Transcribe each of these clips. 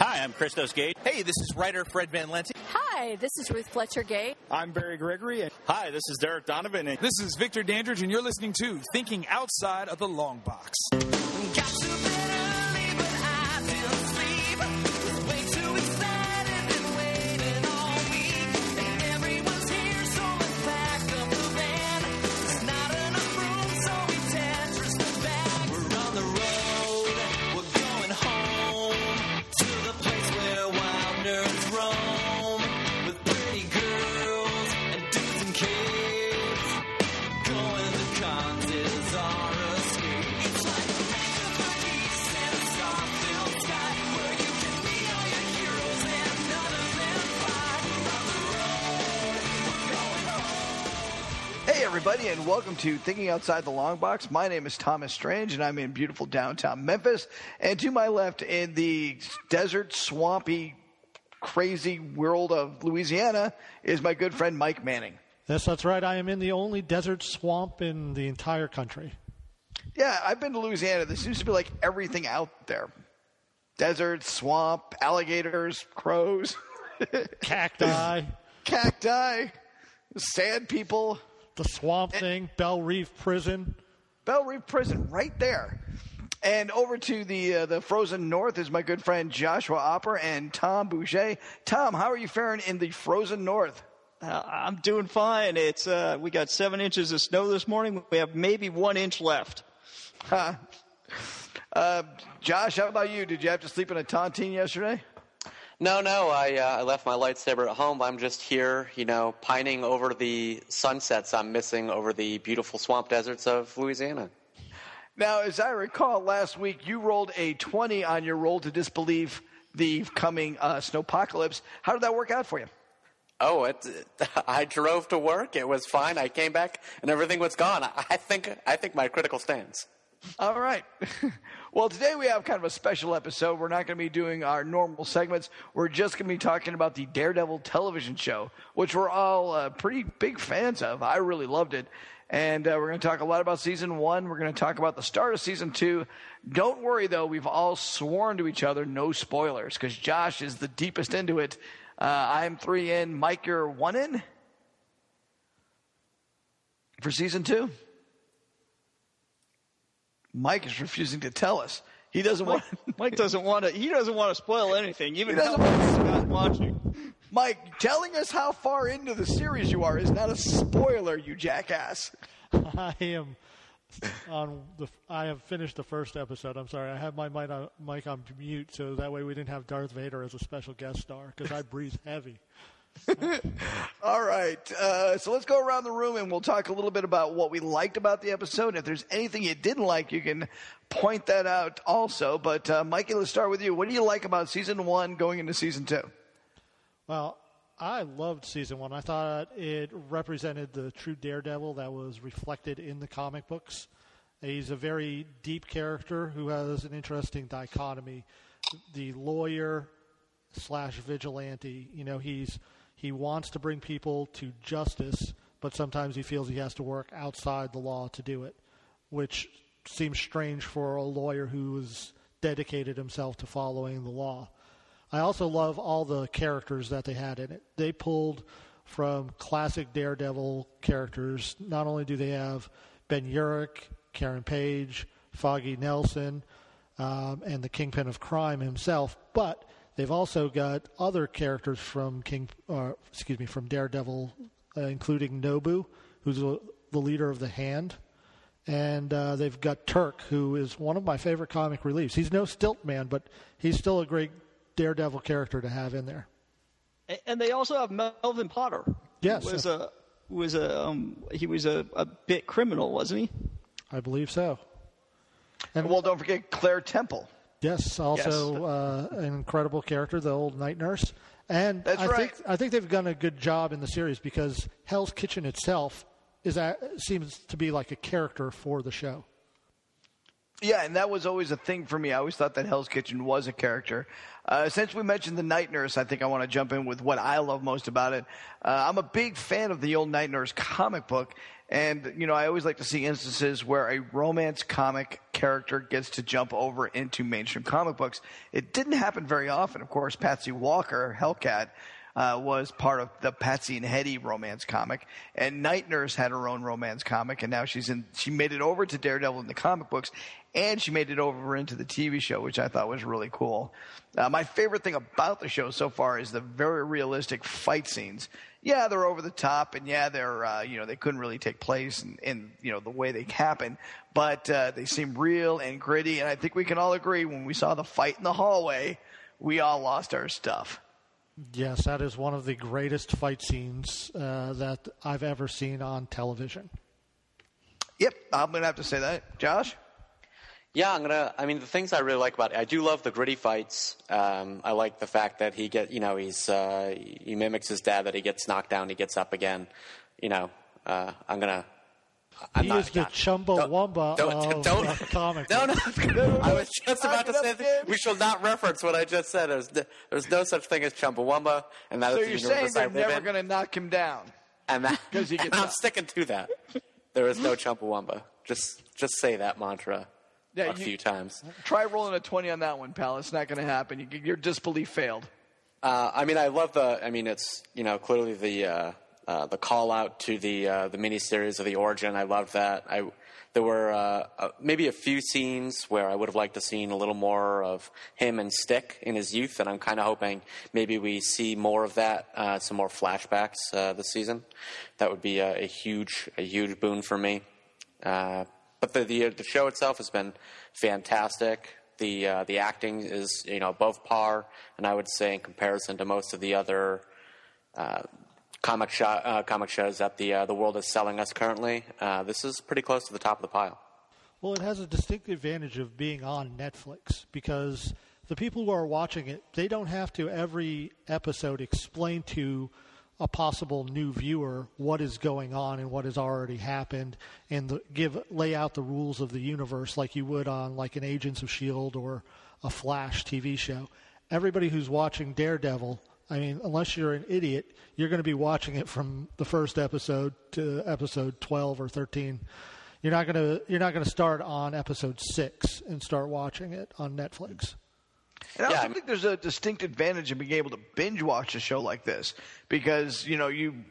Hi, I'm Christos Gage. Hey, this is writer Fred Van Lente. Hi, this is Ruth Fletcher Gay. I'm Barry Gregory. Hi, this is Derek Donovan. This is Victor Dandridge, and you're listening to Thinking Outside of the Long Box. Everybody, and welcome to Thinking Outside the Long Box. My name is Thomas Strange, and I'm in beautiful downtown Memphis. And to my left, in the desert, swampy, crazy world of Louisiana, is my good friend Mike Manning. Yes, that's right. I am in the only desert swamp in the entire country. Yeah, I've been to Louisiana. There seems to be like everything out there. Desert, swamp, alligators, crows. Cacti. Sand people. The Swamp Thing, Belle Reef Prison. Belle Reef Prison, right there. And over to the frozen north is my good friend Joshua Opper and Tom Boucher. Tom, how are you faring in the frozen north? I'm doing fine. It's we got 7 inches of snow this morning. We have maybe 1 inch left. Josh, how about you? Did you have to sleep in a tontine yesterday? No. I left my lightsaber at home. I'm just here, pining over the sunsets I'm missing over the beautiful swamp deserts of Louisiana. Now, as I recall, last week you rolled a 20 on your roll to disbelieve the coming snowpocalypse. How did that work out for you? Oh, I drove to work. It was fine. I came back and everything was gone. I think my critical stands. All right. Well, today we have kind of a special episode. We're not going to be doing our normal segments. We're just going to be talking about the Daredevil television show, which we're all pretty big fans of. I really loved it. And we're going to talk a lot about Season 1. We're going to talk about the start of Season 2. Don't worry, though. We've all sworn to each other no spoilers because Josh is the deepest into it. I'm 3 in. Mike, you're 1 in? For Season 2? Mike is refusing to tell us. He doesn't want. Mike doesn't want to. He doesn't want to spoil anything, even if he's not watching. Mike, telling us how far into the series you are is not a spoiler, you jackass. I have finished the first episode. I'm sorry. I have my mic on mute, so that way we didn't have Darth Vader as a special guest star because I breathe heavy. All right. So let's go around the room and we'll talk a little bit about what we liked about the episode. If there's anything you didn't like, you can point that out also. But Mikey, let's start with you. What do you like about Season 1 going into Season 2? Well, I loved Season 1. I thought it represented the true Daredevil that was reflected in the comic books. He's a very deep character who has an interesting dichotomy. The lawyer / vigilante, he wants to bring people to justice, but sometimes he feels he has to work outside the law to do it, which seems strange for a lawyer who has dedicated himself to following the law. I also love all the characters that they had in it. They pulled from classic Daredevil characters. Not only do they have Ben Urich, Karen Page, Foggy Nelson, and the Kingpin of Crime himself, but they've also got other characters from Daredevil, including Nobu, who's the leader of the Hand, and they've got Turk, who is one of my favorite comic reliefs. He's no stilt man, but he's still a great Daredevil character to have in there. And they also have Melvin Potter. Yes, he was a bit criminal, wasn't he? I believe so. And well, don't forget Claire Temple. Yes, also an incredible character, the old night nurse. And That's right. I think they've done a good job in the series because Hell's Kitchen itself seems to be like a character for the show. Yeah, and that was always a thing for me. I always thought that Hell's Kitchen was a character. Since we mentioned the Night Nurse, I think I want to jump in with what I love most about it. I'm a big fan of the old Night Nurse comic book. And, you know, I always like to see instances where a romance comic character gets to jump over into mainstream comic books. It didn't happen very often. Of course, Patsy Walker, Hellcat, was part of the Patsy and Hetty romance comic. And Night Nurse had her own romance comic, and now she made it over to Daredevil in the comic books, and she made it over into the TV show, which I thought was really cool. My favorite thing about the show so far is the very realistic fight scenes. Yeah, they're over the top, and yeah, they're they couldn't really take place in the way they happen, but they seem real and gritty. And I think we can all agree when we saw the fight in the hallway, we all lost our stuff. Yes, that is one of the greatest fight scenes that I've ever seen on television. Yep, I'm gonna have to say that, Josh. Yeah, the things I really like about it, I do love the gritty fights. I like the fact that he mimics his dad, that he gets knocked down, he gets up again. He is the Chumbawamba of the comic. No. I was just about to say that we shall not reference what I just said. There's no such thing as Chumbawamba, and that so is the you're saying universe I they're live never in. going to knock him down, And that, because he gets I'm up. sticking to that. There is no Chumbawamba. Just say that mantra a few times. Try rolling a 20 on that one, pal. It's not going to happen. Your disbelief failed. I love it's clearly the call out to the miniseries of the origin. I loved that. There were maybe a few scenes where I would have liked to seen a little more of him and Stick in his youth, and I'm kind of hoping maybe we see more of that, some more flashbacks this season. That would be a huge boon for me. But the show itself has been fantastic. The acting is above par, and I would say in comparison to most of the other comic shows that the world is selling us currently, this is pretty close to the top of the pile. Well, it has a distinct advantage of being on Netflix, because the people who are watching it, they don't have to every episode explain to a possible new viewer what is going on and what has already happened, and lay out the rules of the universe like you would on like an Agents of S.H.I.E.L.D. or a Flash TV show. Everybody who's watching Daredevil, unless you're an idiot, you're going to be watching it from the first episode to episode 12 or 13. You're not going to start on episode 6 and start watching it on Netflix. And I also think there's a distinct advantage in being able to binge watch a show like this, because you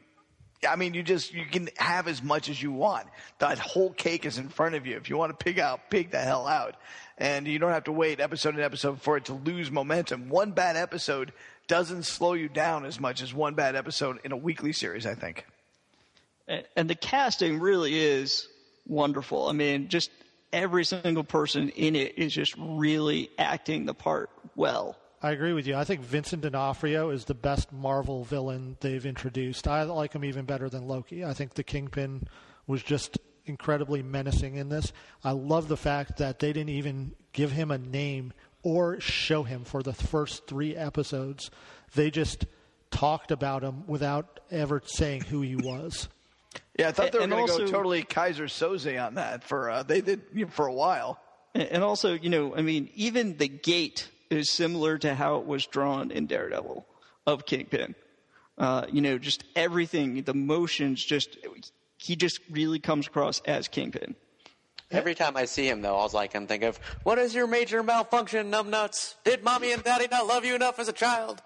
can have as much as you want. That whole cake is in front of you. If you want to pig the hell out, and you don't have to wait episode and episode for it to lose momentum. One bad episode doesn't slow you down as much as one bad episode in a weekly series, I think. And the casting really is wonderful. Just every single person in it is just really acting the part well. I agree with you. I think Vincent D'Onofrio is the best Marvel villain they've introduced. I like him even better than Loki. I think the Kingpin was just incredibly menacing in this. I love the fact that they didn't even give him a name or show him for the first 3 episodes. They just talked about him without ever saying who he was. Yeah, I thought they were going to go totally Kaiser Soze on that. They did for a while. And also, even the gait is similar to how it was drawn in Daredevil of Kingpin. Just everything, the motions, he just really comes across as Kingpin. Every time I see him, though, all I can think of, what is your major malfunction, numbnuts? Did mommy and daddy not love you enough as a child?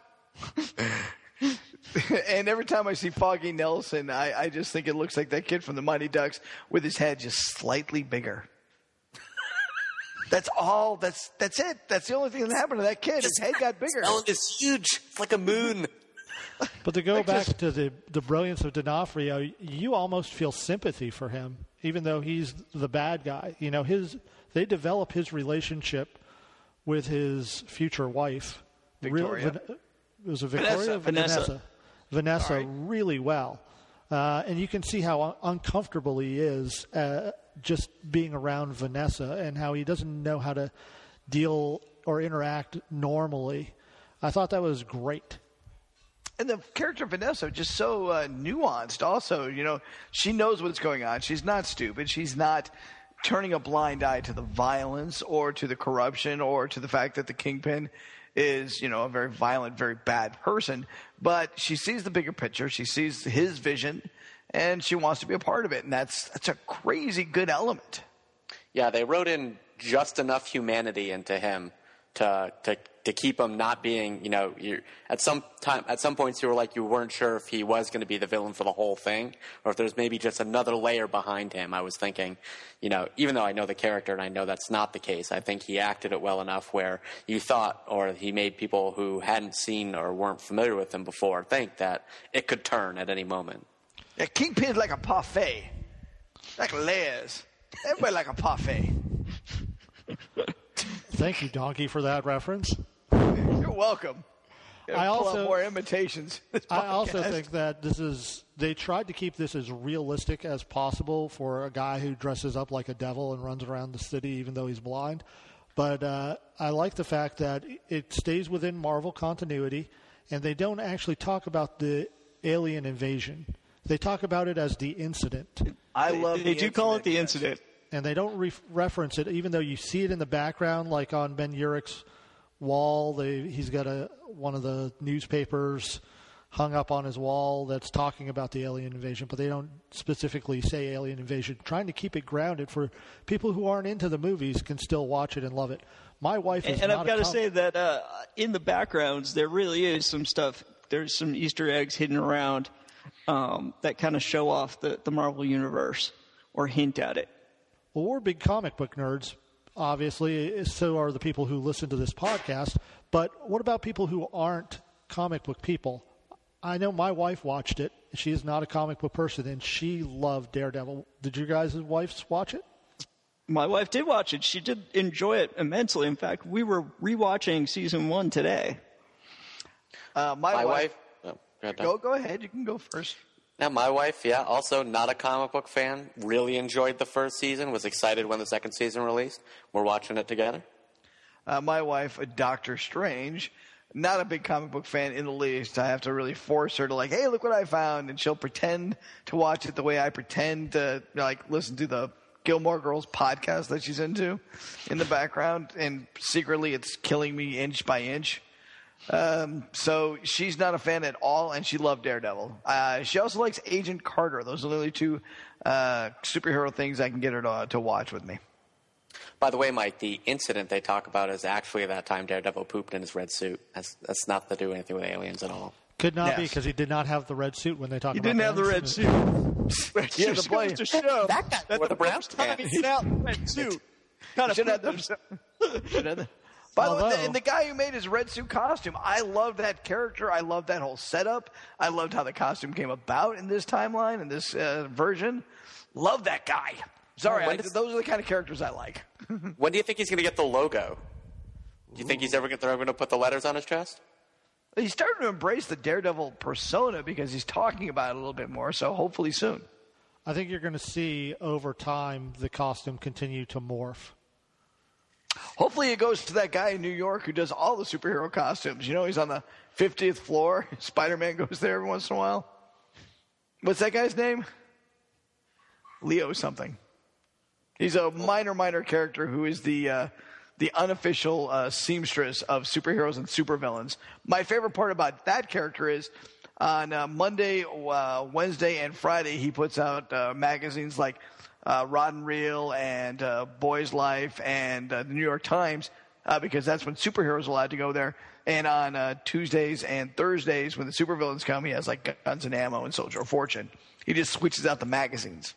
And every time I see Foggy Nelson, I just think it looks like that kid from the Mighty Ducks with his head just slightly bigger. That's all. That's it. That's the only thing that happened to that kid. His head got bigger. Oh, it's huge. It's like a moon. But to go back to the brilliance of D'Onofrio, you almost feel sympathy for him, even though he's the bad guy. They develop his relationship with his future wife, Victoria. Was it Victoria? Vanessa really well. And you can see how uncomfortable he is just being around Vanessa, and how he doesn't know how to deal or interact normally. I thought that was great. And the character of Vanessa, just so nuanced also. She knows what's going on. She's not stupid. She's not turning a blind eye to the violence or to the corruption or to the fact that the Kingpin is, a very violent, very bad person. But she sees the bigger picture. She sees his vision, and she wants to be a part of it. And that's a crazy good element. Yeah, they wrote in just enough humanity into him to keep him not being, at some points you were like you weren't sure if he was going to be the villain for the whole thing or if there's maybe just another layer behind him. I was thinking, even though I know the character and I know that's not the case, I think he acted it well enough where you thought, or he made people who hadn't seen or weren't familiar with him before think that it could turn at any moment. Yeah, Kingpin's like a parfait, like layers. Everybody like a parfait. Thank you, Donkey, for that reference. You're welcome. I also more imitations. I also think that they tried to keep this as realistic as possible for a guy who dresses up like a devil and runs around the city even though he's blind. But I like the fact that it stays within Marvel continuity, and they don't actually talk about the alien invasion. They talk about it as the incident. They do call it the incident. And they don't reference it, even though you see it in the background, like on Ben Urich's wall. He's got one of the newspapers hung up on his wall that's talking about the alien invasion, but they don't specifically say alien invasion. Trying to keep it grounded for people who aren't into the movies can still watch it and love it. My wife is and I've got to say that in the backgrounds there really is some stuff. There's some Easter eggs hidden around that kind of show off the Marvel Universe or hint at it. Well, we're big comic book nerds, obviously. So are the people who listen to this podcast. But what about people who aren't comic book people? I know my wife watched it. She is not a comic book person, and she loved Daredevil. Did you guys' wives watch it? My wife did watch it. She did enjoy it immensely. In fact, we were rewatching season 1 today. My wife. Go ahead. You can go first. Now, my wife, also not a comic book fan, really enjoyed the first season, was excited when the second season released. We're watching it together. My wife, Doctor Strange, not a big comic book fan in the least. I have to really force her to hey, look what I found. And she'll pretend to watch it the way I pretend to listen to the Gilmore Girls podcast that she's into in the background. And secretly it's killing me inch by inch. So she's not a fan at all, and she loved Daredevil. She also likes Agent Carter. Those are the only two superhero things I can get her to watch with me. By the way, Mike, the incident they talk about is actually that time Daredevil pooped in his red suit. That's not to do anything with aliens at all. Could not be, because he did not have the red suit when they talk about it. He didn't have the red suit. Yeah, the play. To show That guy wore the brown time he put out the red suit. Kind of Should have the By the way, and the guy who made his red suit costume, I love that character. I love that whole setup. I loved how the costume came about in this timeline, in this version. Love that guy. Sorry, those are the kind of characters I like. When do you think he's going to get the logo? Do you think they're ever going to put the letters on his chest? He's starting to embrace the Daredevil persona because he's talking about it a little bit more, so hopefully soon. I think you're going to see over time the costume continue to morph. Hopefully it goes to that guy in New York who does all the superhero costumes. He's on the 50th floor. Spider-Man goes there every once in a while. What's that guy's name? Leo something. He's a minor character who is the unofficial seamstress of superheroes and supervillains. My favorite part about that character is on Monday, Wednesday, and Friday he puts out magazines like Rod and Reel and Boy's Life and the New York Times because that's when superheroes are allowed to go there. And on Tuesdays and Thursdays when the supervillains come, he has Guns and Ammo and Soldier of Fortune. He just switches out the magazines.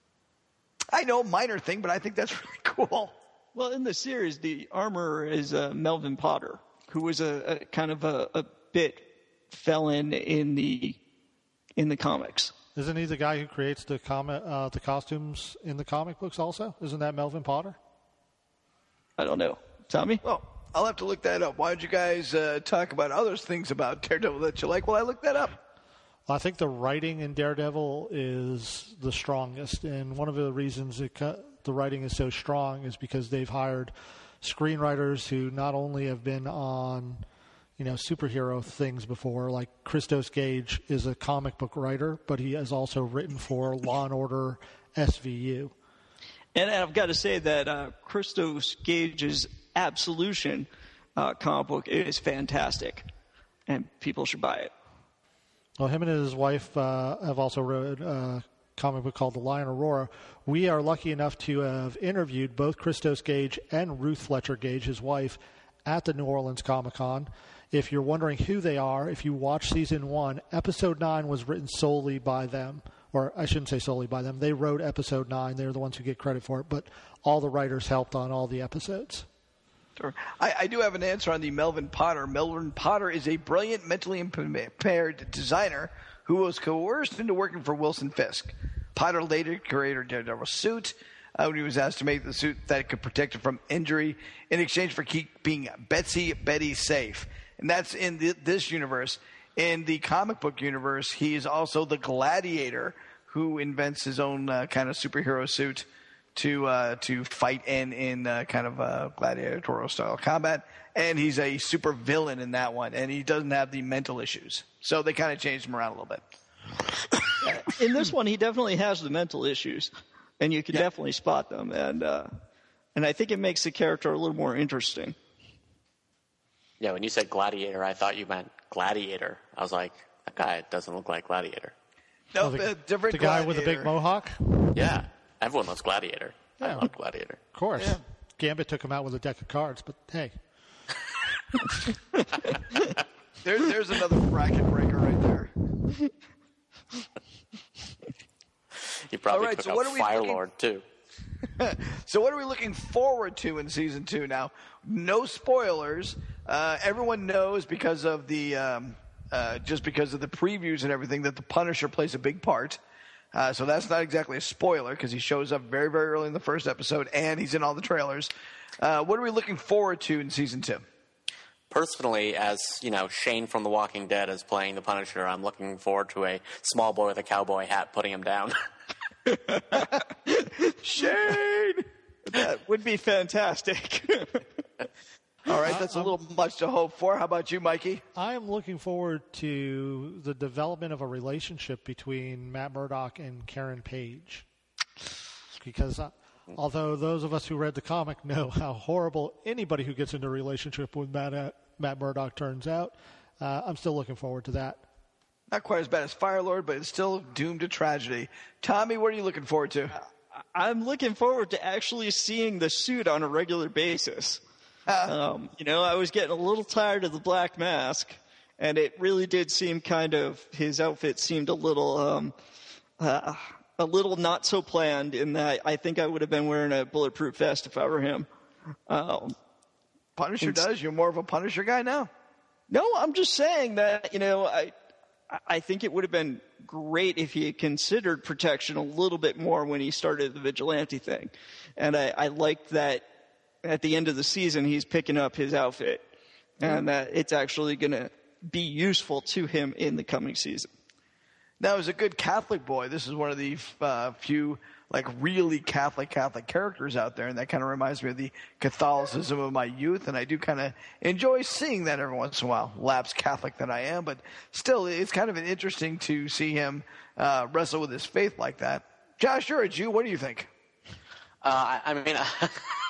I know, minor thing, but I think that's really cool. Well, in the series, the armorer is Melvin Potter, who was a kind of a bit felon in the comics. Isn't he the guy who creates the costumes in the comic books also? Isn't that Melvin Potter? I don't know. Tommy? Well, I'll have to look that up. Why don't you guys talk about other things about Daredevil that you like? Well, I looked that up. I think the writing in Daredevil is the strongest, and one of the reasons the writing is so strong is because they've hired screenwriters who not only have been on superhero things before, like Christos Gage is a comic book writer, but he has also written for Law & Order SVU. And I've got to say that Christos Gage's Absolution comic book is fantastic, and people should buy it. Well, him and his wife have also wrote a comic book called The Lion Aurora. We are lucky enough to have interviewed both Christos Gage and Ruth Fletcher Gage, his wife, at the New Orleans Comic-Con. If you're wondering who they are, if you watch Season 1, Episode 9 was written solely by them. Or I shouldn't say solely by them. They wrote Episode 9. They're the ones who get credit for it. But all the writers helped on all the episodes. Sure. I do have an answer on the Melvin Potter. Melvin Potter is a brilliant, mentally impaired designer who was coerced into working for Wilson Fisk. Potter later created Daredevil's suit when he was asked to make the suit that could protect him from injury in exchange for keeping Betty safe. And that's in this universe. In the comic book universe, he is also the Gladiator who invents his own kind of superhero suit to fight in kind of gladiatorial style combat, and he's a super villain in that one, and he doesn't have the mental issues, so they kind of changed him around a little bit. In this one, he definitely has the mental issues, and you can definitely spot them, and I think it makes the character a little more interesting. Yeah, when you said Gladiator, I thought you meant Gladiator. I was like, that guy doesn't look like Gladiator. No, The different guy Gladiator. with the big mohawk? Yeah, everyone loves Gladiator. I Yeah. love Gladiator. Of course. Yeah. Gambit took him out with a deck of cards, but hey. There's another bracket breaker right there. He probably All right, took so out what are we Firelord, too. So what are we looking forward to in Season 2 now? No spoilers. Everyone knows because of the just because of the previews and everything that the Punisher plays a big part. So that's not exactly a spoiler because he shows up very, very early in the first episode and he's in all the trailers. What are we looking forward to in Season 2? Personally, as Shane from The Walking Dead is playing the Punisher, I'm looking forward to a small boy with a cowboy hat putting him down. Shane! That would be fantastic. All right, that's a little much to hope for. How about you, Mikey? I am looking forward to the development of a relationship between Matt Murdock and Karen Page. Because although those of us who read the comic know how horrible anybody who gets into a relationship with Matt Murdock turns out, I'm still looking forward to that. Not quite as bad as Firelord, but it's still doomed to tragedy. Tommy, what are you looking forward to? I'm looking forward to actually seeing the suit on a regular basis. I was getting a little tired of the black mask, and it really did seem his outfit seemed a little not so planned in that I think I would have been wearing a bulletproof vest if I were him. Punisher does? You're more of a Punisher guy now? No, I'm just saying that, I think it would have been great if he had considered protection a little bit more when he started the vigilante thing. And I liked that at the end of the season he's picking up his outfit and that it's actually going to be useful to him in the coming season. Now, as a good Catholic boy, this is one of the few really Catholic characters out there, and that kind of reminds me of the Catholicism of my youth, and I do kind of enjoy seeing that every once in a while, lapsed Catholic that I am, but still, it's kind of interesting to see him wrestle with his faith like that. Josh, you're a Jew. What do you think? I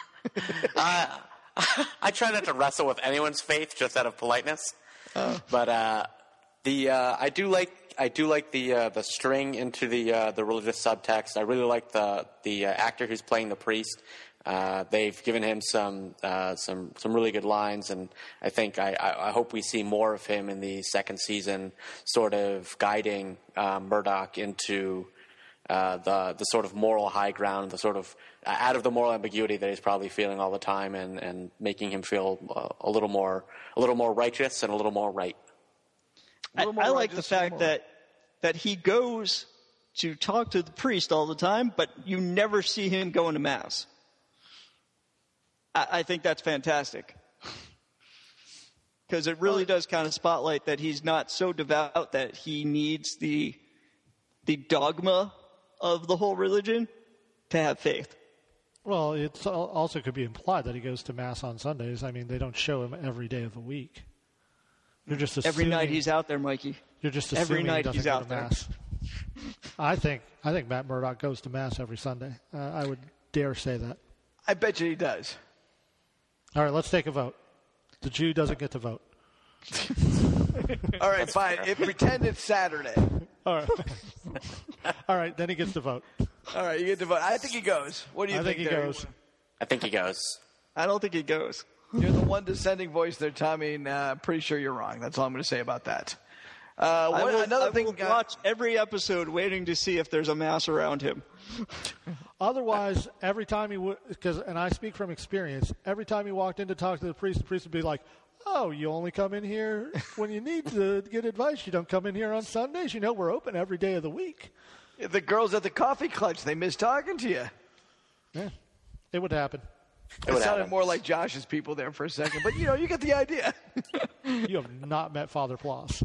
try not to wrestle with anyone's faith just out of politeness, but I do like the string into the religious subtext. I really like the actor who's playing the priest. They've given him some really good lines, and I think I hope we see more of him in the second season, sort of guiding Murdoch into the sort of moral high ground, the sort of out of the moral ambiguity that he's probably feeling all the time, and making him feel a little more righteous and a little more right. I like the fact that he goes to talk to the priest all the time, but you never see him going to Mass. I think that's fantastic. Because it really does kind of spotlight that he's not so devout that he needs the dogma of the whole religion to have faith. Well, it also could be implied that he goes to Mass on Sundays. I mean, they don't show him every day of the week. You're just assuming, every night he's out there, Mikey. You're just assuming every night he doesn't he's go out to there. Mass. I think Matt Murdock goes to Mass every Sunday. I would dare say that. I bet you he does. All right, let's take a vote. The Jew doesn't get to vote. All right, fine. Pretend it's Saturday. All right. All right, then he gets to vote. All right, you get to vote. I think he goes. What do you I think he there? goes. I think he goes. I don't think he goes. You're the one dissenting voice there, Tommy, and pretty sure you're wrong. That's all I'm going to say about that. Another thing. I will watch every episode waiting to see if there's a mass around him. Otherwise, every time he would, and I speak from experience, every time he walked in to talk to the priest would be like, "Oh, you only come in here when you need to get advice. You don't come in here on Sundays. You know we're open every day of the week." The girls at the coffee clutch, they miss talking to you. Yeah, it would happen. It sounded more like Josh's people there for a second, but you get the idea. You have not met Father Floss.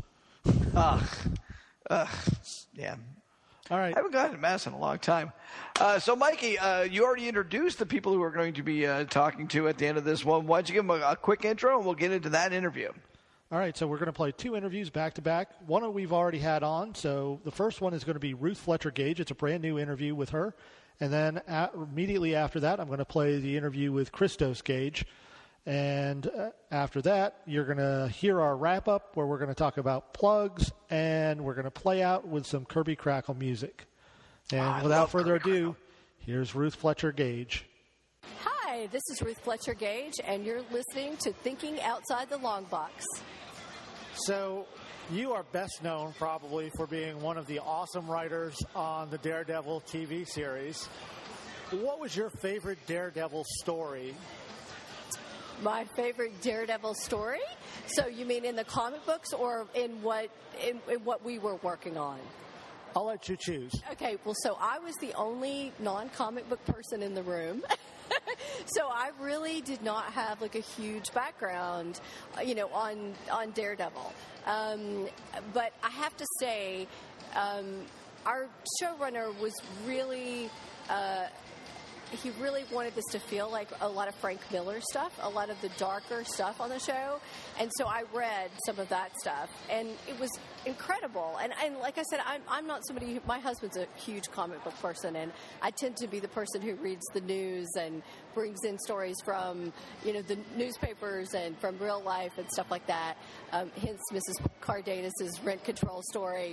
Yeah. All right. I haven't gone to Mass in a long time. So, Mikey, you already introduced the people who we're going to be talking to at the end of this one. Why don't you give them a quick intro, and we'll get into that interview. All right, so we're going to play 2 interviews back-to-back. One we've already had on, so the first one is going to be Ruth Fletcher Gage. It's a brand-new interview with her. And then immediately after that, I'm going to play the interview with Christos Gage. And after that, you're going to hear our wrap-up where we're going to talk about plugs, and we're going to play out with some Kirby Crackle music. And without further ado, here's Ruth Fletcher Gage. Hi, this is Ruth Fletcher Gage, and you're listening to Thinking Outside the Long Box. So you are best known probably for being one of the awesome writers on the Daredevil TV series. What was your favorite Daredevil story? My favorite Daredevil story? So you mean in the comic books or in what we were working on? I'll let you choose. Okay, well, so I was the only non-comic book person in the room. So I really did not have like a huge background, on Daredevil. But I have to say, our showrunner was really... he really wanted this to feel like a lot of Frank Miller stuff, a lot of the darker stuff on the show. And so I read some of that stuff, and it was incredible. And like I said, I'm not somebody who, my husband's a huge comic book person, and I tend to be the person who reads the news and brings in stories from, the newspapers and from real life and stuff like that. Hence Mrs. Cardenas' rent control story.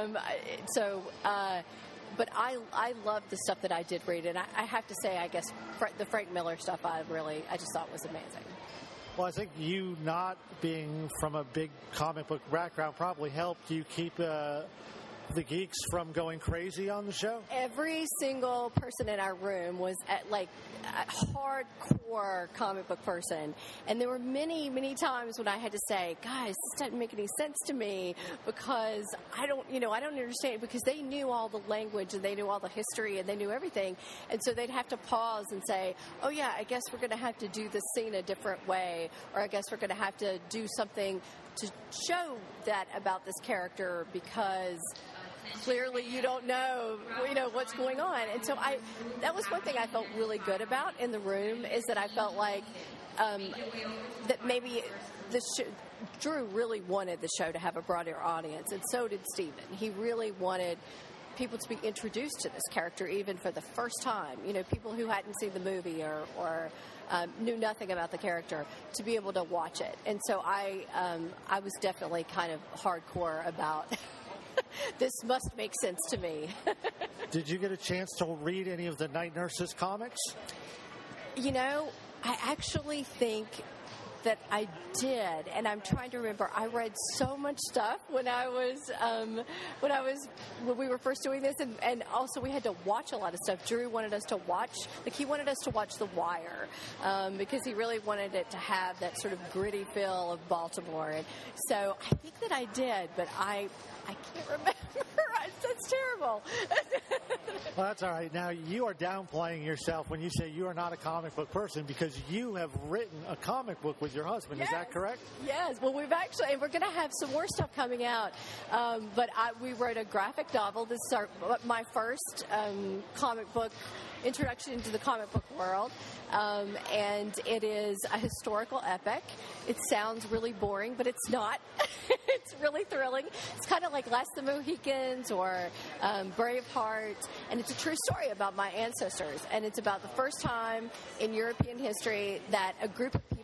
But I love the stuff that I did read, and I have to say, I guess the Frank Miller stuff I just thought was amazing. Well, I think you not being from a big comic book background probably helped you keep the geeks from going crazy on the show. Every single person in our room was a hardcore comic book person, and there were many, many times when I had to say, "Guys, this doesn't make any sense to me because I don't understand." Because they knew all the language and they knew all the history and they knew everything, and so they'd have to pause and say, "Oh yeah, I guess we're going to have to do this scene a different way, or I guess we're going to have to do something to show that about this character because." Clearly, you don't know, what's going on. And so that was one thing I felt really good about in the room is that I felt like that maybe Drew really wanted the show to have a broader audience, and so did Steven. He really wanted people to be introduced to this character even for the first time. People who hadn't seen the movie or knew nothing about the character to be able to watch it. And so I was definitely kind of hardcore about this must make sense to me. Did you get a chance to read any of the Night Nurses comics? I actually think that I did, and I'm trying to remember. I read so much stuff when we were first doing this, and also we had to watch a lot of stuff. Drew wanted us to watch, he wanted us to watch The Wire, because he really wanted it to have that sort of gritty feel of Baltimore. And so I think that I did, but I can't remember. That's terrible. Well, that's all right. Now, you are downplaying yourself when you say you are not a comic book person because you have written a comic book with your husband. Yes. Is that correct? Yes. Well, we're going to have some more stuff coming out. But we wrote a graphic novel. This is my first comic book introduction into the comic book world. And it is a historical epic. It sounds really boring, but it's not. It's really thrilling. It's kind of like Last of the Mohicans or Braveheart, and it's a true story about my ancestors, and it's about the first time in European history that a group of people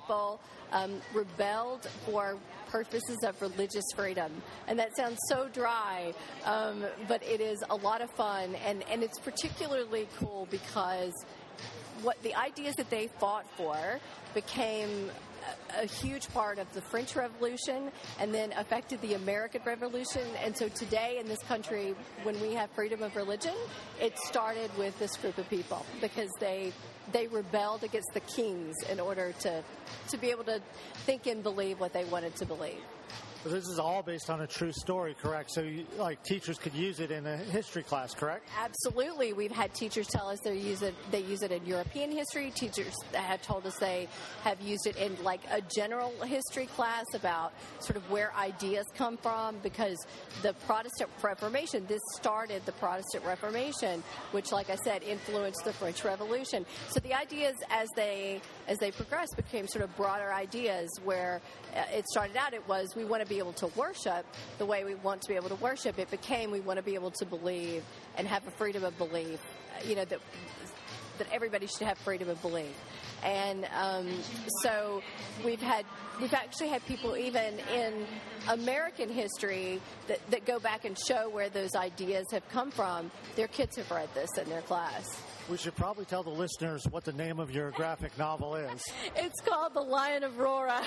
people rebelled for purposes of religious freedom. And that sounds so dry, but it is a lot of fun. And it's particularly cool because what the ideas that they fought for became a huge part of the French Revolution and then affected the American Revolution. And so today in this country, when we have freedom of religion, it started with this group of people because they rebelled against the kings in order to be able to think and believe what they wanted to believe. So this is all based on a true story, correct? So, teachers could use it in a history class, correct? Absolutely. We've had teachers tell us they use it in European history. Teachers have told us they have used it in, a general history class about sort of where ideas come from, because the Protestant Reformation, this started the Protestant Reformation, which, like I said, influenced the French Revolution. So the ideas, as they progressed, became sort of broader ideas where it started out, it was we want to be able to worship the way we want to be able to worship. It became we want to be able to believe and have a freedom of belief, that everybody should have freedom of belief. And so we've actually had people even in American history that go back and show where those ideas have come from. Their kids have read this in their class. We should probably tell the listeners what the name of your graphic novel is. It's called The Lion of Rora.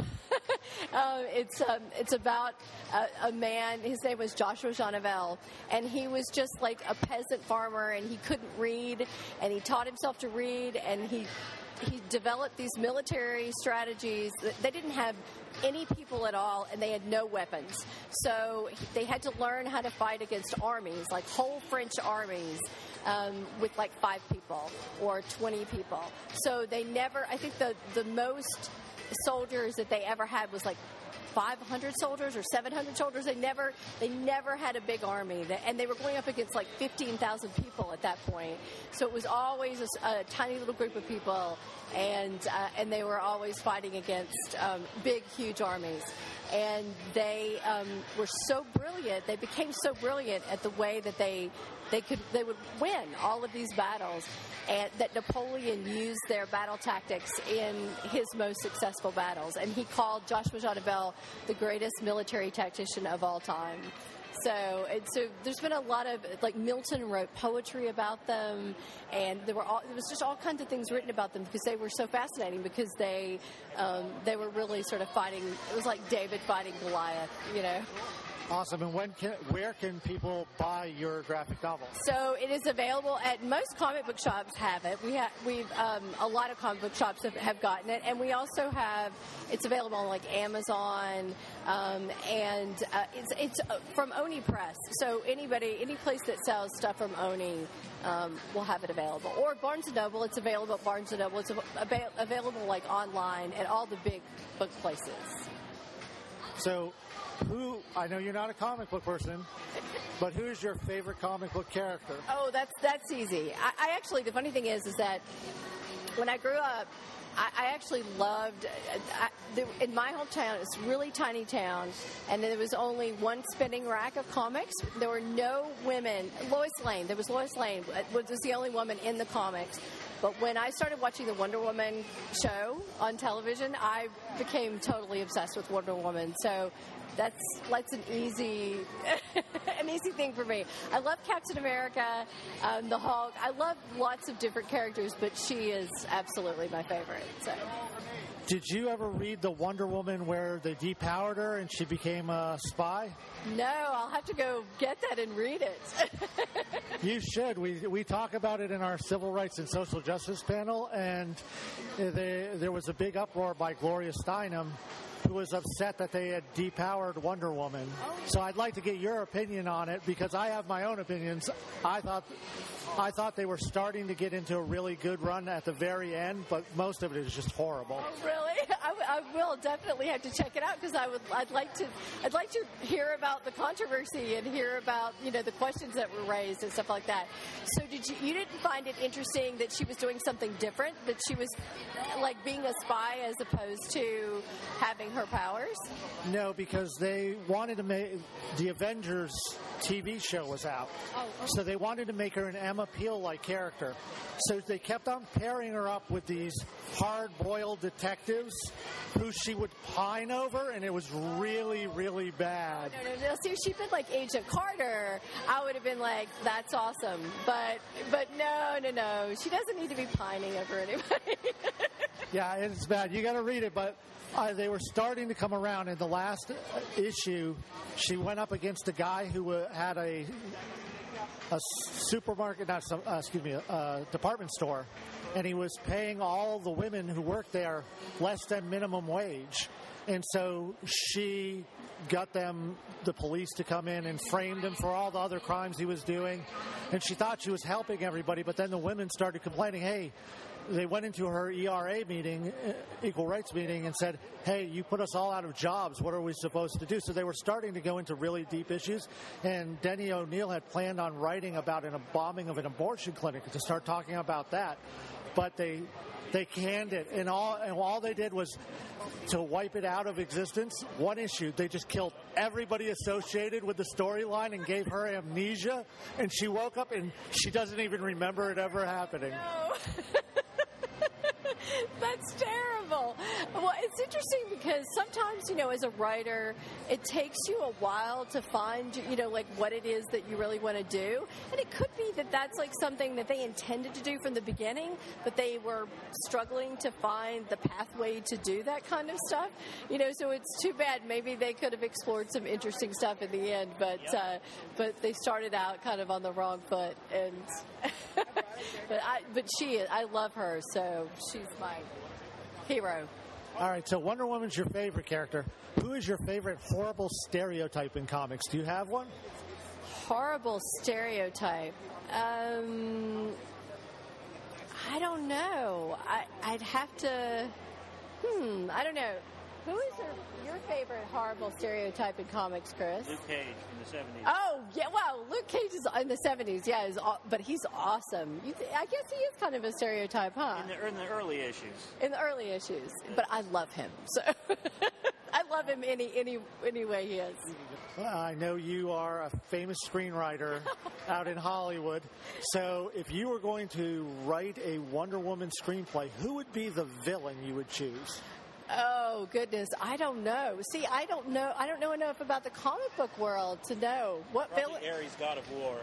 It's about a man. His name was Joshua Janavel, and he was just like a peasant farmer, and he couldn't read, and he taught himself to read, and he developed these military strategies. They didn't have any people at all, and they had no weapons. So they had to learn how to fight against armies, like whole French armies, with 5 people or 20 people. So they never, I think the most soldiers that they ever had was 500 soldiers or 700 soldiers. They never had a big army, and they were going up against 15,000 people at that point. So it was always a tiny little group of people, and they were always fighting against big, huge armies. And they were so brilliant. They became so brilliant at the way that they would win all of these battles, and that Napoleon used their battle tactics in his most successful battles. And he called Joshua Janavel the greatest military tactician of all time. So there's been a lot of, Milton wrote poetry about them, and there was just all kinds of things written about them because they were so fascinating, because they were really sort of fighting. It was like David fighting Goliath, Awesome. And where can people buy your graphic novel? So it is available at most comic book shops. Have it. We've a lot of comic book shops have gotten it, and we also have it's available on Amazon, and it's from Oni Press. So any place that sells stuff from Oni will have it available, or Barnes & Noble. It's available at Barnes & Noble. It's available online at all the big book places. So, I know you're not a comic book person, but who is your favorite comic book character? Oh, that's easy. I actually, the funny thing is that when I grew up, I actually loved, in my hometown, it's a really tiny town, and there was only one spinning rack of comics. There were no women. Lois Lane was the only woman in the comics. But when I started watching the Wonder Woman show on television, I became totally obsessed with Wonder Woman. So that's an easy thing for me. I love Captain America, the Hulk. I love lots of different characters, but she is absolutely my favorite. So. Did you ever read the Wonder Woman where they depowered her and she became a spy? No, I'll have to go get that and read it. You should. We talk about it in our Civil Rights and Social Justice panel, and there was a big uproar by Gloria Steinem, who was upset that they had depowered Wonder Woman. So I'd like to get your opinion on it, because I have my own opinions. I thought they were starting to get into a really good run at the very end, but most of it is just horrible. Oh, really? I will definitely have to check it out, because I'd like to hear about the controversy and hear about the questions that were raised and stuff like that. So you didn't find it interesting that she was doing something different, that she was being a spy as opposed to having her powers? No, because they wanted to make the Avengers TV show was out. Oh, okay. So they wanted to make her an Emma Peel-like character. So they kept on pairing her up with these hard-boiled detectives who she would pine over, and it was really, really bad. No. See, if she'd been like Agent Carter, I would have been like, that's awesome. But no. She doesn't need to be pining over anybody. Yeah, it's bad. You got to read it, but they were starting to come around. In the last issue, she went up against a guy who had a supermarket, a department store, and he was paying all the women who worked there less than minimum wage. And so she got the police to come in and framed him for all the other crimes he was doing. And she thought she was helping everybody, but then the women started complaining, hey, they went into her ERA meeting, equal rights meeting, and said, hey, you put us all out of jobs. What are we supposed to do? So they were starting to go into really deep issues. And Denny O'Neil had planned on writing about a bombing of an abortion clinic to start talking about that. But they canned it. And all they did was to wipe it out of existence. One issue, they just killed everybody associated with the storyline and gave her amnesia. And she woke up and she doesn't even remember it ever happening. No. That's terrible. Well, it's interesting because sometimes, as a writer, it takes you a while to find, like what it is that you really want to do. And it could be that that's like something that they intended to do from the beginning, but they were struggling to find the pathway to do that kind of stuff. So it's too bad. Maybe they could have explored some interesting stuff in the end, but they started out kind of on the wrong foot. And I love her, so she's my hero. All right, so Wonder Woman's your favorite character. Who is your favorite horrible stereotype in comics? Do you have one? Horrible stereotype. I don't know. I'd have to. I don't know. Who is your favorite horrible stereotype in comics, Chris? Luke Cage in the 70s. Oh, yeah, well, Luke Cage is in the 70s, yeah, but he's awesome. I guess he is kind of a stereotype, huh? In the early issues. In the early issues. But I love him, so I love him any way he is. Well, I know you are a famous screenwriter out in Hollywood, so if you were going to write a Wonder Woman screenplay, who would be the villain you would choose? Oh, goodness. I don't know. See, I don't know enough about the comic book world to know. What villain? Ares, God of War.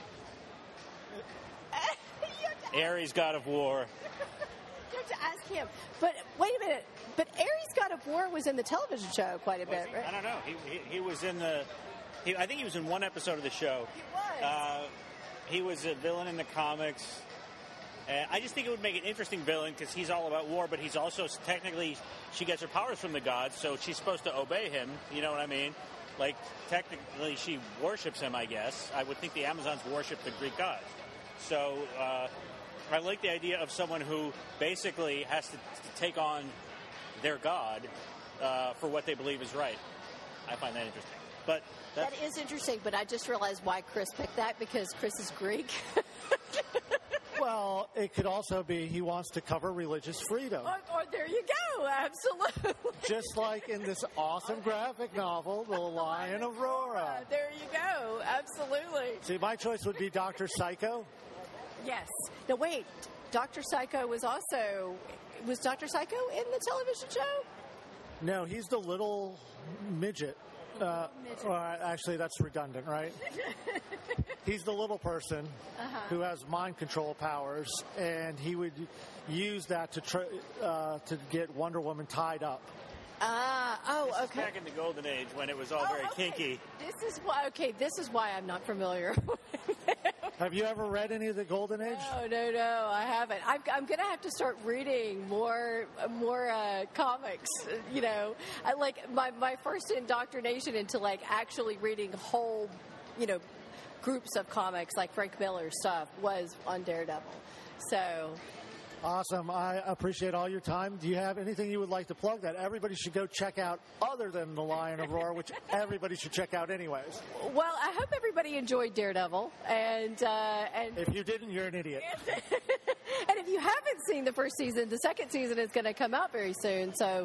Ares, God of War. You have to ask him. But wait a minute. But Ares, God of War was in the television show quite a bit, right? I don't know. He was in the... I think he was in one episode of the show. He was. He was a villain in the comics. I just think it would make an interesting villain because he's all about war, but he's also technically, she gets her powers from the gods, so she's supposed to obey him. You know what I mean? Like, technically, she worships him, I guess. I would think the Amazons worship the Greek gods. So I like the idea of someone who basically has to take on their god for what they believe is right. I find that interesting. But that is interesting, but I just realized why Chris picked that, because Chris is Greek. Well, it could also be he wants to cover religious freedom. Or there you go, absolutely. Just like in this awesome graphic novel, The Lion of Aurora. There you go, absolutely. See, my choice would be Dr. Psycho. Yes. No, wait. Dr. Psycho was Dr. Psycho in the television show? No, he's the little midget. Actually, that's redundant, right? He's the little person who has mind control powers, and he would use that to get Wonder Woman tied up. Okay. Back in the Golden Age when it was all very kinky. This is why I'm not familiar with it. Have you ever read any of the Golden Age? No, I haven't. I'm going to have to start reading more comics. I like my first indoctrination into like actually reading whole, groups of comics like Frank Miller stuff was on Daredevil. So. Awesome. I appreciate all your time. Do you have anything you would like to plug that everybody should go check out other than The Lion of Aurora, which everybody should check out anyways? Well, I hope everybody enjoyed Daredevil. And if you didn't, you're an idiot. And if you haven't seen the first season, the second season is going to come out very soon. So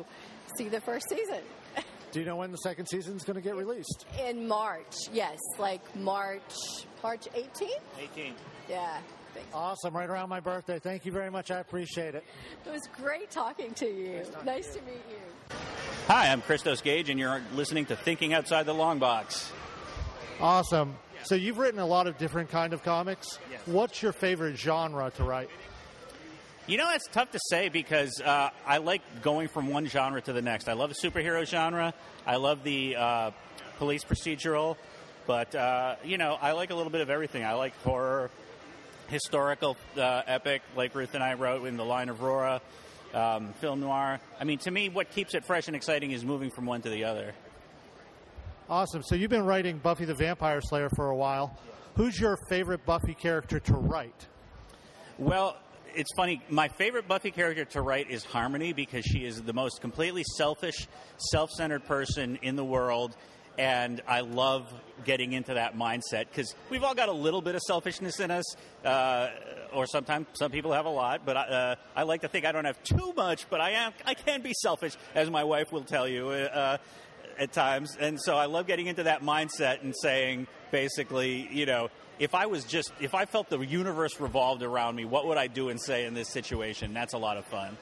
see the first season. Do you know when the second season is going to get released? In March, yes, like March 18th? 18. Yeah. Thanks. Awesome, right around my birthday. Thank you very much. I appreciate it. It was great talking to you. Nice to meet you. Hi, I'm Christos Gage, and you're listening to Thinking Outside the Long Box. Awesome. So you've written a lot of different kind of comics. Yes. What's your favorite genre to write? You know, it's tough to say because I like going from one genre to the next. I love the superhero genre. I love the police procedural. But, I like a little bit of everything. I like horror, historical epic, like Ruth and I wrote in The Line of Aurora, film noir. I mean, to me, what keeps it fresh and exciting is moving from one to the other. Awesome. So you've been writing Buffy the Vampire Slayer for a while. Who's your favorite Buffy character to write? Well, it's funny. My favorite Buffy character to write is Harmony because she is the most completely selfish, self-centered person in the world. And I love getting into that mindset because we've all got a little bit of selfishness in us, or sometimes some people have a lot. But I like to think I don't have too much, but I can be selfish, as my wife will tell you at times. And so I love getting into that mindset and saying, basically, if I felt the universe revolved around me, what would I do and say in this situation? That's a lot of fun.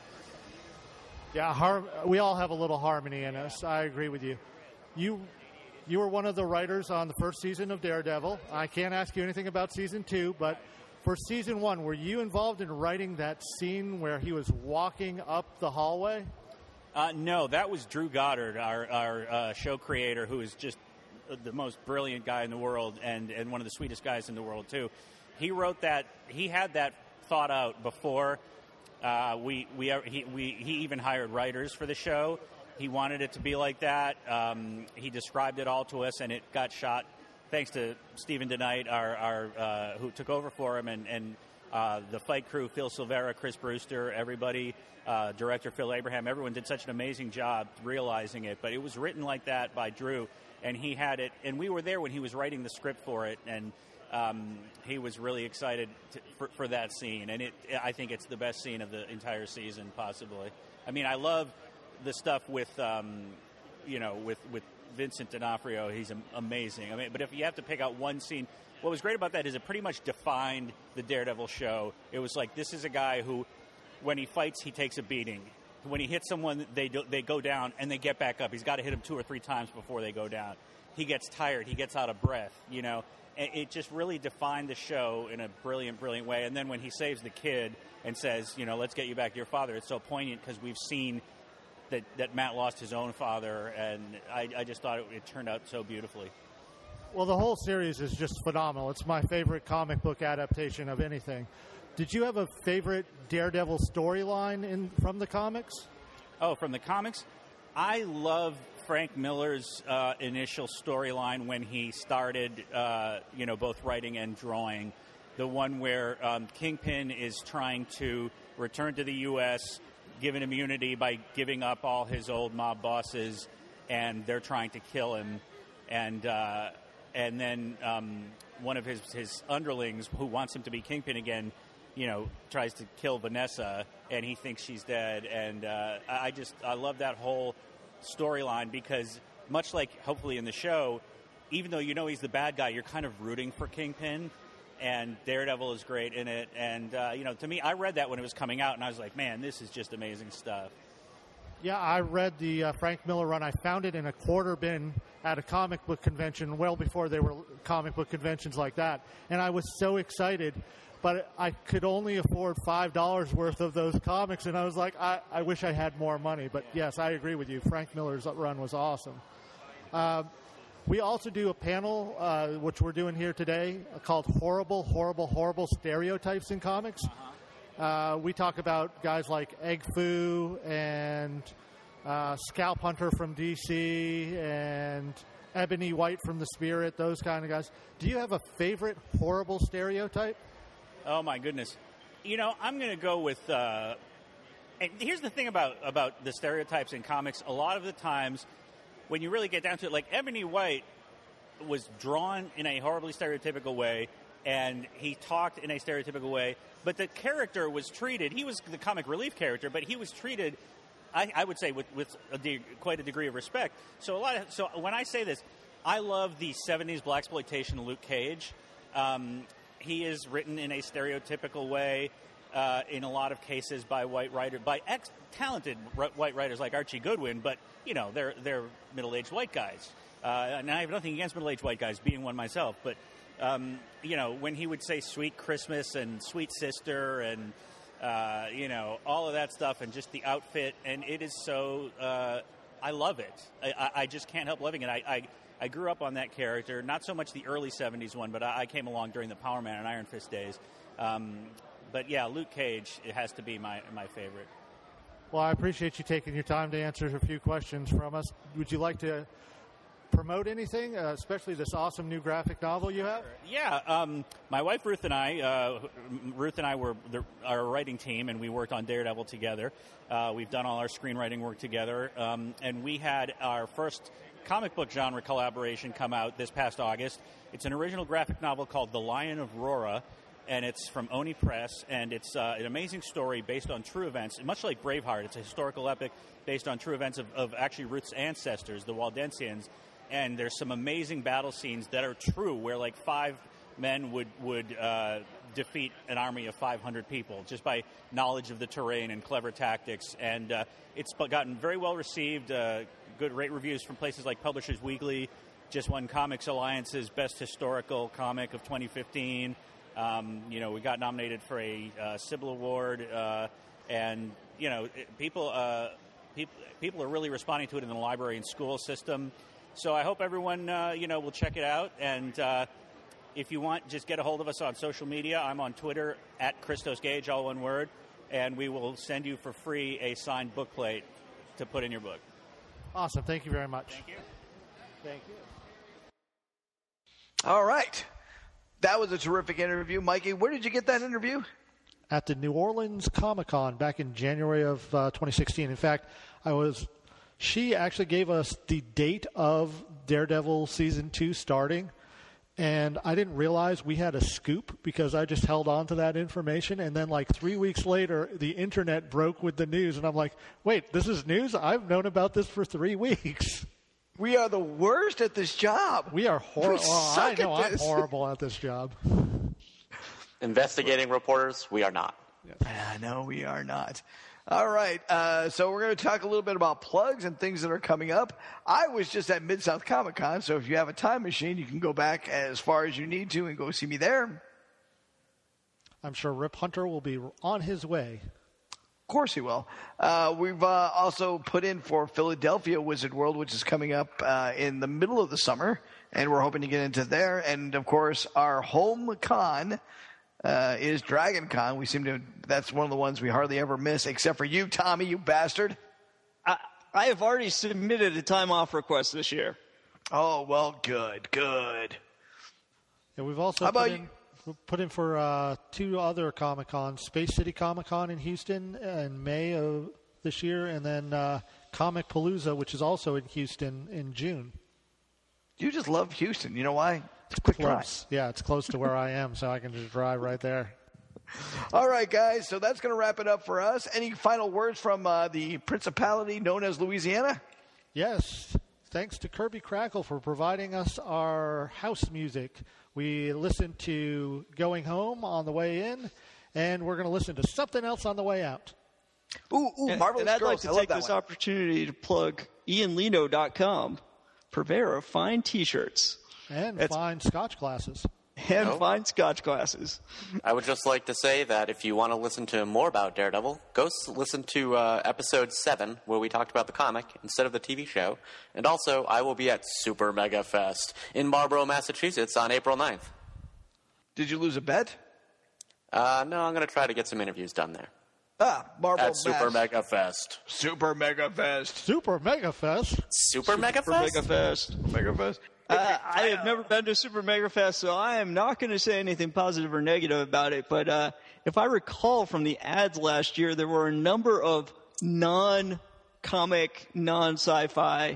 Yeah, we all have a little harmony in us. I agree with you. You were one of the writers on the first season of Daredevil. I can't ask you anything about season 2, but for season 1, were you involved in writing that scene where he was walking up the hallway? No, that was Drew Goddard, our show creator, who is just the most brilliant guy in the world and one of the sweetest guys in the world, too. He wrote that. He had that thought out before he even hired writers for the show. He wanted it to be like that. He described it all to us, and it got shot thanks to Stephen DeKnight, our who took over for him, and the fight crew, Phil Silvera, Chris Brewster, everybody, director Phil Abraham. Everyone did such an amazing job realizing it. But it was written like that by Drew, and he had it. And we were there when he was writing the script for it, and he was really excited for that scene. And I think it's the best scene of the entire season, possibly. I mean, I love the stuff with Vincent D'Onofrio. He's amazing. I mean, but if you have to pick out one scene, what was great about that is it pretty much defined the Daredevil show. It was like, this is a guy who, when he fights, he takes a beating. When he hits someone, they go down and they get back up. He's got to hit them 2 or 3 times before they go down. He gets tired. He gets out of breath. It just really defined the show in a brilliant, brilliant way. And then when he saves the kid and says, let's get you back to your father, it's so poignant because we've seen that Matt lost his own father, and I just thought it turned out so beautifully. Well, the whole series is just phenomenal. It's my favorite comic book adaptation of anything. Did you have a favorite Daredevil storyline from the comics? Oh, from the comics? I love Frank Miller's initial storyline when he started, both writing and drawing. The one where Kingpin is trying to return to the U.S., given immunity by giving up all his old mob bosses, and they're trying to kill him. And then one of his underlings, who wants him to be Kingpin again, tries to kill Vanessa, and he thinks she's dead. And I love that whole storyline because, much like hopefully in the show, even though he's the bad guy, you're kind of rooting for Kingpin. And Daredevil is great in it. And, to me, I read that when it was coming out, and I was like, man, this is just amazing stuff. Yeah, I read the Frank Miller run. I found it in a quarter bin at a comic book convention well before there were comic book conventions like that. And I was so excited, but I could only afford $5 worth of those comics. And I was like, I wish I had more money. But, yes, I agree with you. Frank Miller's run was awesome. We also do a panel, which we're doing here today, called Horrible, Horrible, Horrible Stereotypes in Comics. We talk about guys like Egg Foo and Scalp Hunter from DC and Ebony White from The Spirit, those kind of guys. Do you have a favorite horrible stereotype? Oh, my goodness. I'm going to go with... and here's the thing about the stereotypes in comics. A lot of the times, when you really get down to it, like Ebony White was drawn in a horribly stereotypical way, and he talked in a stereotypical way, but the character was treated, he was the comic relief character, but he was treated I would say with quite a degree of respect. So when I say this, I love the 70s blaxploitation Luke Cage. He is written in a stereotypical way, in a lot of cases by talented white writers like Archie Goodwin, but they're middle-aged white guys. And I have nothing against middle-aged white guys, being one myself, but when he would say "Sweet Christmas" and "Sweet Sister" and all of that stuff, and just the outfit, and it is so. I love it. I just can't help loving it. I grew up on that character, not so much the early 70s one, but I came along during the Power Man and Iron Fist days. But yeah, Luke Cage, it has to be my favorite. Well, I appreciate you taking your time to answer a few questions from us. Would you like to promote anything, especially this awesome new graphic novel you have? Yeah, my wife Ruth and I were our writing team, and we worked on Daredevil together. We've done all our screenwriting work together, and we had our first comic book genre collaboration come out this past August. It's an original graphic novel called The Lion of Rora, and it's from Oni Press, and it's an amazing story based on true events. Much like Braveheart, it's a historical epic based on true events of actually Ruth's ancestors, the Waldensians, and there's some amazing battle scenes that are true, where like 5 men would defeat an army of 500 people just by knowledge of the terrain and clever tactics, and it's gotten very well received. Good rate reviews from places like Publishers Weekly. Just won Comics Alliance's Best Historical Comic of 2015. We got nominated for a Sybil Award, and people are really responding to it in the library and school system. So I hope everyone will check it out, and if you want, just get a hold of us on social media. I'm on Twitter at Christos Gage, all one word, and we will send you for free a signed bookplate to put in your book. Awesome. Thank you very much. Thank you. Thank you. All right. That was a terrific interview. Mikey, where did you get that interview? At the New Orleans Comic-Con back in January of 2016. In fact, she actually gave us the date of Daredevil Season 2 starting, and I didn't realize we had a scoop because I just held on to that information, and then like 3 weeks later, the internet broke with the news, and I'm like, wait, this is news? I've known about this for 3 weeks. We are the worst at this job. We are horrible. I know at I'm this. horrible at this job. Investigating reporters, we are not. No, we are not. All right, so we're going to talk a little bit about plugs and things that are coming up. I was just at Mid-South Comic-Con, so if you have a time machine, you can go back as far as you need to and go see me there. I'm sure Rip Hunter will be on his way. Of course he will. We've also put in for Philadelphia Wizard World, which is coming up in the middle of the summer, and we're hoping to get into there. And, of course, our home con is Dragon Con. That's one of the ones we hardly ever miss, except for you, Tommy, you bastard. I have already submitted a time off request this year. Oh, well, good. And we've also put in for 2 other Comic-Cons, Space City Comic-Con in Houston in May of this year, and then Comic Palooza, which is also in Houston in June. You just love Houston. You know why? It's a quick drive. Yeah, it's close to where I am, so I can just drive right there. All right, guys, so that's going to wrap it up for us. Any final words from the principality known as Louisiana? Yes. Thanks to Kirby Crackle for providing us our house music. We listened to Going Home on the way in, and we're going to listen to something else on the way out. Ooh, Marvelous and I'd Girls. like to take this opportunity to plug IanLino.com, purveyor of fine T-shirts. And fine Scotch glasses. And fine Scotch glasses. I would just like to say that if you want to listen to more about Daredevil, go listen to episode 7, where we talked about the comic instead of the TV show. And also, I will be at Super Mega Fest in Marlborough, Massachusetts on April 9th. Did you lose a bet? No, I'm going to try to get some interviews done there. Marlborough at Super Mega Fest. Super Mega Fest. Super Mega Fest. Super Mega Fest? Mega Fest. I have never been to Super Mega Fest, so I am not going to say anything positive or negative about it. But if I recall from the ads last year, there were a number of non-comic, non-sci-fi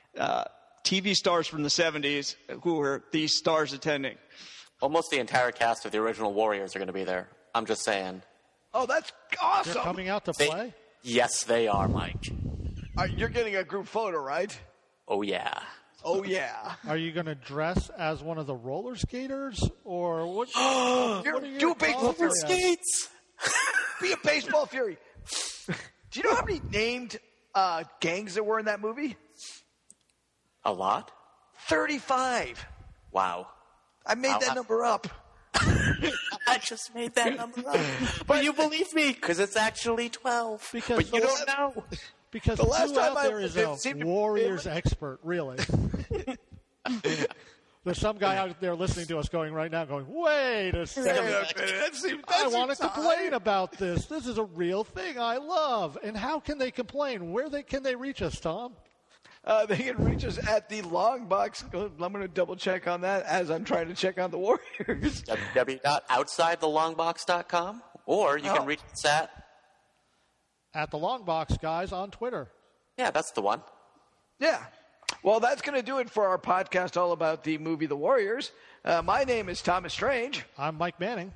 TV stars from the 70s who were these stars attending. Almost the entire cast of the original Warriors are going to be there. I'm just saying. Oh, that's awesome. They're coming out to play? Yes, they are, Mike. You're getting a group photo, right? Oh, yeah. Oh, yeah. Are you going to dress as one of the roller skaters, or what? Do a baseball Roller skates. Be a baseball fury. Do you know how many named gangs there were in that movie? A lot? 35. Wow. I made that number up. I just made that number up. But you believe me, because it's actually 12. Because but you don't know. Because the last who time out there is a seemed to- Warriors expert, really? There's some guy out there listening to us going right now, going, "Wait a second! I want to complain about this. This is a real thing I love." And how can they complain? Can they reach us, Tom? They can reach us at the Long Box. I'm going to double check on that as I'm trying to check on the Warriors. www.outsidethelongbox.com, or you can reach us at the Long Box guys on Twitter. Yeah, that's the one. Yeah. Well, that's going to do it for our podcast all about the movie The Warriors. My name is Thomas Strange. I'm Mike Manning.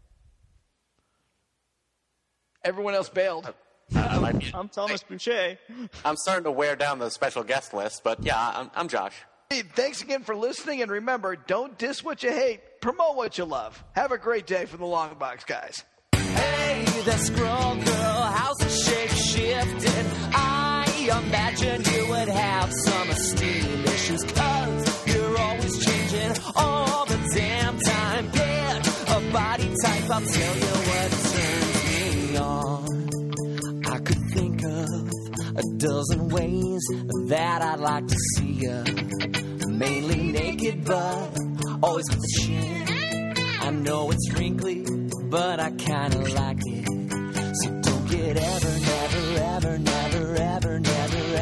Everyone else bailed. I'm Thomas Boucher. I'm starting to wear down the special guest list, but yeah, I'm Josh. Hey, thanks again for listening, and remember, don't diss what you hate, promote what you love. Have a great day from the Long Box guys. Hey, that scroll girl, how's the shape shifting? I imagine you would have some esteem issues, 'cause you're always changing all the damn time. Pick a body type, I'll tell you what turns me on. I could think of a dozen ways that I'd like to see you. Mainly naked, but always with a chin. I know it's wrinkly, but I kinda like it. So don't get ever, never, ever, never, ever, never,